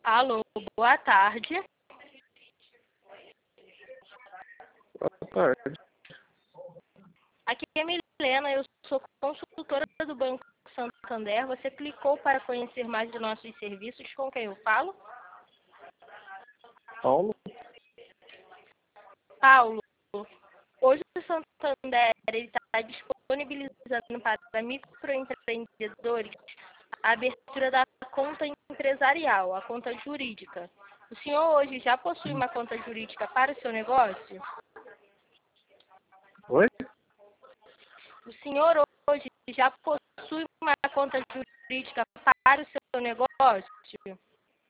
Alô, boa tarde. Boa tarde. Aqui é Milena, eu sou consultora do Banco Santander. Você clicou para conhecer mais de nossos serviços. Com quem eu falo? Paulo? Paulo, hoje o Santander está disponibilizando para microempreendedores a abertura da conta empresarial, a conta jurídica. O senhor hoje já possui uma conta jurídica para o seu negócio? Oi? O senhor hoje já possui uma conta jurídica para o seu negócio?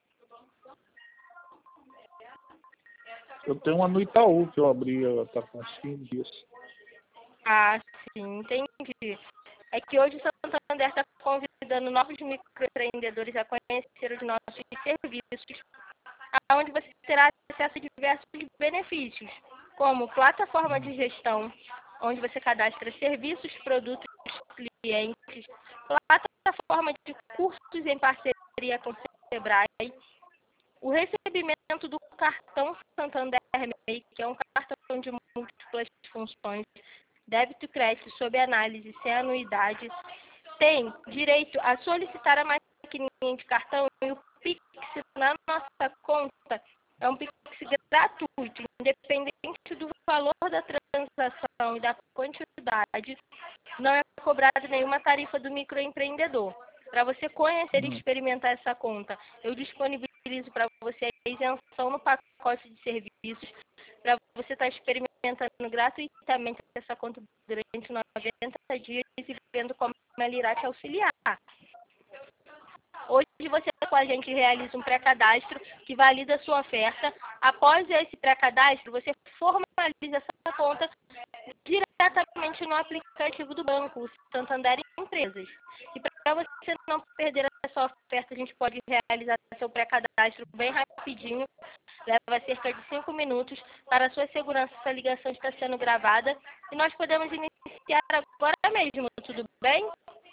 Eu tenho uma no Itaú que eu abri, ela está com uns 15 dias. Ah, sim, entendi. É que hoje o Santander está convidando novos microempreendedores a conhecer os nossos serviços, onde você terá acesso a diversos benefícios, como plataforma de gestão, onde você cadastra serviços, produtos, clientes, plataforma de cursos em parceria com o Sebrae, o recebimento do cartão Santander MEI, que é um cartão de múltiplas funções, débito e crédito sob análise sem anuidade, tem direito a solicitar a maquininha de cartão e o Pix na nossa conta é um Pix gratuito, independente do valor da transação e da quantidade, não é cobrada nenhuma tarifa do microempreendedor. Para você conhecer e experimentar essa conta, eu disponibilizo para você a isenção no pacote de serviços, para você estar experimentando gratuitamente essa conta durante 90 dias e vendo como ela irá te auxiliar. Hoje você com a gente realiza um pré-cadastro que valida a sua oferta. Após esse pré-cadastro, você formaliza essa conta diretamente no aplicativo do banco, Santander Empresas. E para você não perder essa oferta, a gente pode realizar seu pré-cadastro bem rapidinho. Leva cerca de 5 minutos. Para a sua segurança, essa ligação está sendo gravada. E nós podemos iniciar agora mesmo, tudo bem?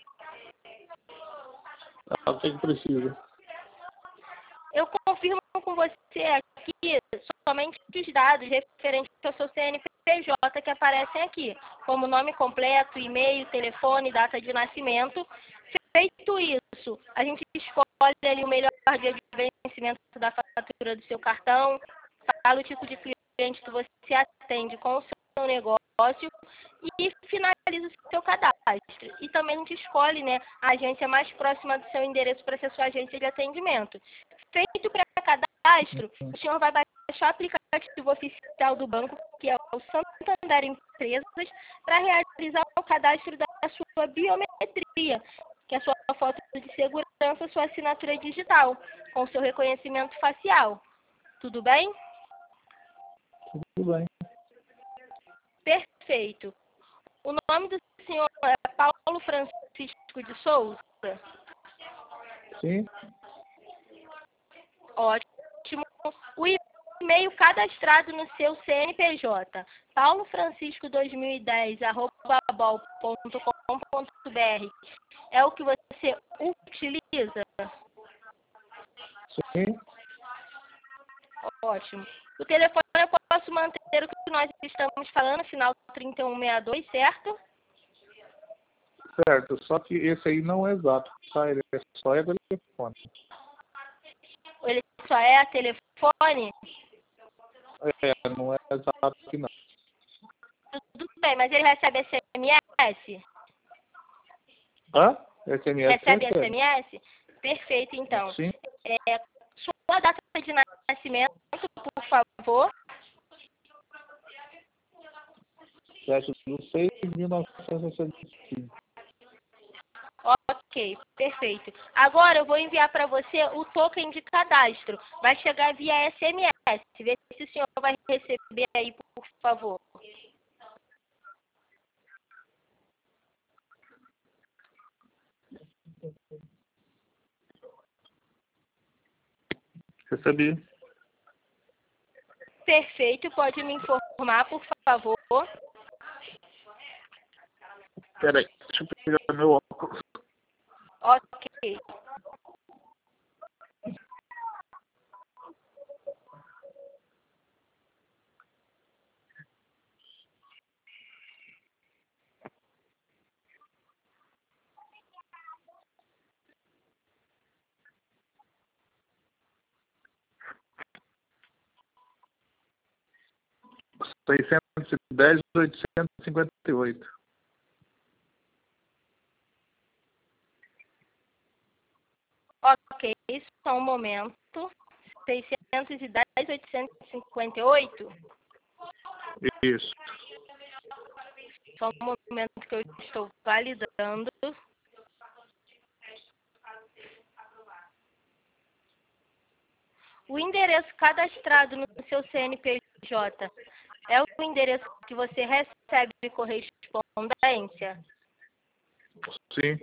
O que precisa? Eu confirmo com você aqui somente os dados referentes ao seu CNPJ que aparecem aqui, como nome completo, e-mail, telefone, data de nascimento. Feito isso, a gente escolhe ali o melhor dia de vencimento da fatura do seu cartão, fala o tipo de cliente que você atende com o seu negócio e finaliza o seu cadastro. E também a gente escolhe, né, a agência mais próxima do seu endereço para ser sua agência de atendimento. Feito o pré-cadastro, o senhor vai baixar o aplicativo oficial do banco, que é o Santander Empresas, para realizar o cadastro da sua biometria, que é a sua foto de segurança, sua assinatura digital, com seu reconhecimento facial. Tudo bem? Tudo bem. Perfeito. O nome do senhor é Paulo Francisco de Souza? Sim? Ótimo. O e-mail cadastrado no seu CNPJ, paulofrancisco2010@bol.com.br, é o que você utiliza? Sim? Ótimo. O telefone eu posso manter o que nós estamos falando, final 3162, certo? Certo, só que esse aí não é exato, tá? Ele só é telefone. Ele só é a telefone? Não é exato aqui não. Tudo bem, mas ele recebe SMS? Hã? SMS Recebe recebe. SMS? Perfeito, então. Sim? Sua data de nascimento, por favor. 7/6/1965. Ok, perfeito. Agora eu vou enviar para você o token de cadastro. Vai chegar via SMS. Vê se o senhor vai receber aí, por favor. Recebi. Perfeito, pode me informar, por favor. Peraí, deixa eu pegar meu óculos. Ok. 610.858. Ok, só um momento. 610.858. Isso. Só um momento que eu estou validando. O endereço cadastrado no seu CNPJ é o endereço que você recebe correspondência? Sim.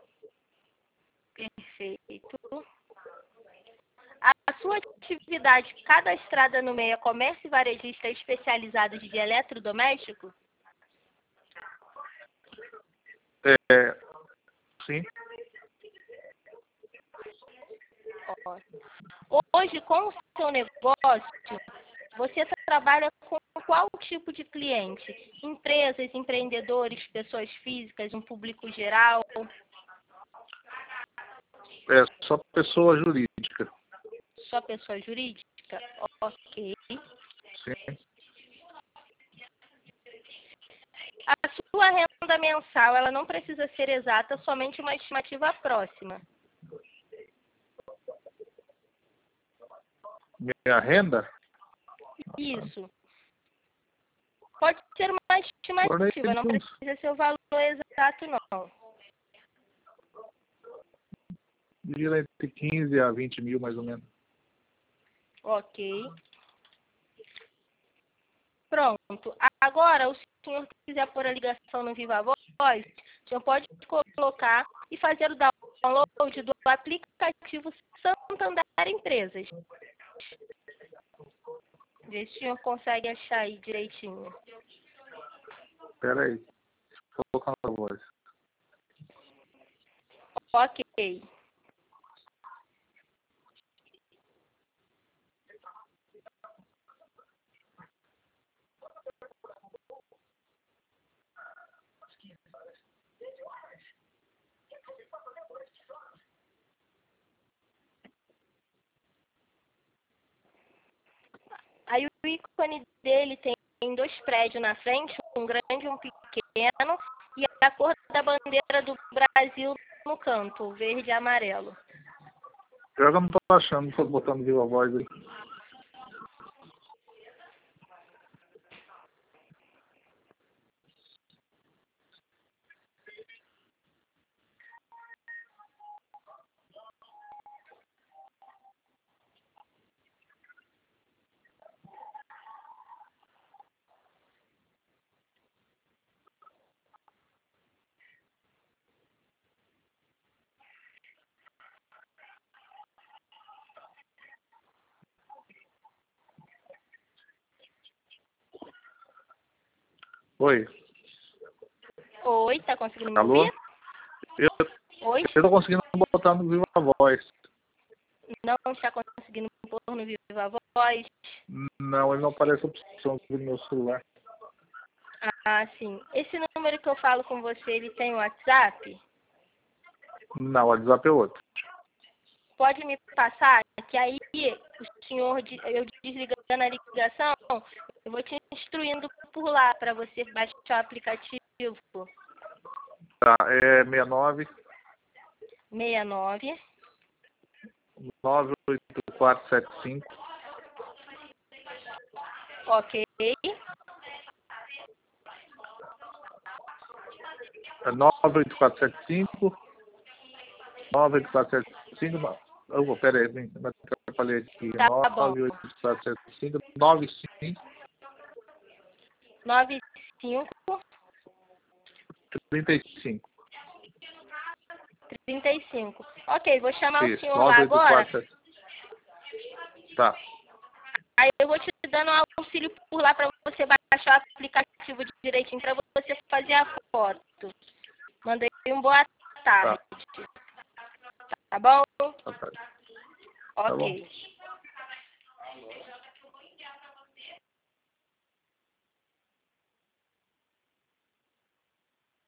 Perfeito. A sua atividade cadastrada no MEI é comércio varejista especializado de eletrodoméstico? Sim. Hoje, com o seu negócio, você trabalha com qual tipo de cliente? Empresas, empreendedores, pessoas físicas, um público geral? É só pessoa jurídica. Só pessoa jurídica? Ok. Sim. A sua renda mensal, ela não precisa ser exata, somente uma estimativa próxima. Minha renda? Isso. Pode ser uma estimativa, não precisa ser o valor exato, não. Gira entre 15 a 20 mil, mais ou menos. Ok. Pronto. Agora, o senhor quiser pôr a ligação no Viva Voz, o senhor pode colocar e fazer o download do aplicativo Santander Empresas. Vê se o senhor consegue achar aí direitinho. Espera aí. Vou colocar a voz. Ok. Aí o ícone dele tem 2 prédios na frente, um grande e um pequeno, e a cor da bandeira do Brasil no canto, verde e amarelo. Eu não tô achando, não tô botando viva voz aí. Oi. Oi, tá conseguindo me Alô? ouvir? Oi? Eu tô conseguindo botar no viva voz. Não está conseguindo pôr no Viva Voz? Não, ele não aparece a opção do meu celular. Ah, sim. Esse número que eu falo com você, ele tem WhatsApp? Não, o WhatsApp é outro. Pode me passar? Que aí o senhor, eu desligando a ligação, eu vou te instruindo por lá para você baixar o aplicativo. Tá, é 69 69 98475 ok. 98475 98475. Pera aí, me atrapalhei aqui. Tá bom. 98475 95 95 35. 35. Ok, vou chamar o Isso, senhor lá agora. 98475. Tá. Aí eu vou te dando um auxílio por lá para você baixar o aplicativo direitinho para você fazer a foto. Mandei boa tarde. Tá bom? Tá, tá. Tá bom. Ok.